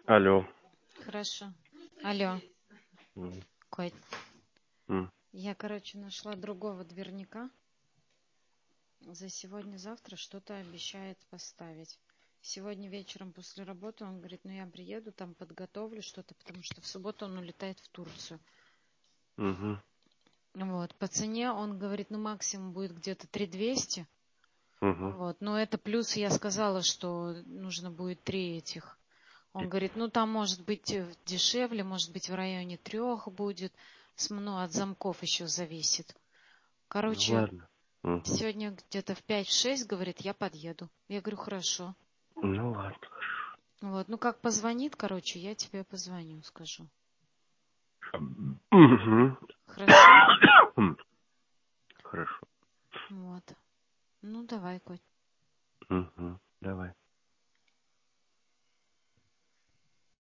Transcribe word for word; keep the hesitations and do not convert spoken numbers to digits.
Алло. Хорошо. Алло. М. Коть. М. Я, короче, нашла другого дверника. За сегодня-завтра что-то обещает поставить. Сегодня вечером после работы он говорит, ну я приеду, там подготовлю что-то, потому что в субботу он улетает в Турцию. Мгм. Вот. По цене он говорит, ну максимум будет где-то три двести. Мгм. Вот. Но это плюс я сказала, что нужно будет три этих. Он говорит, ну там может быть дешевле, может быть в районе трех будет. С- Ну, от замков еще зависит. Ну Короче, ладно. Мгм. сегодня где-то в пять-шесть, говорит, я подъеду. Я говорю, хорошо. Ну ладно. Вот, ну как позвонит, короче, я тебе позвоню, скажу. Мгм. Хорошо? Хорошо. Вот. Ну, давай, Коть. Мгм. Давай.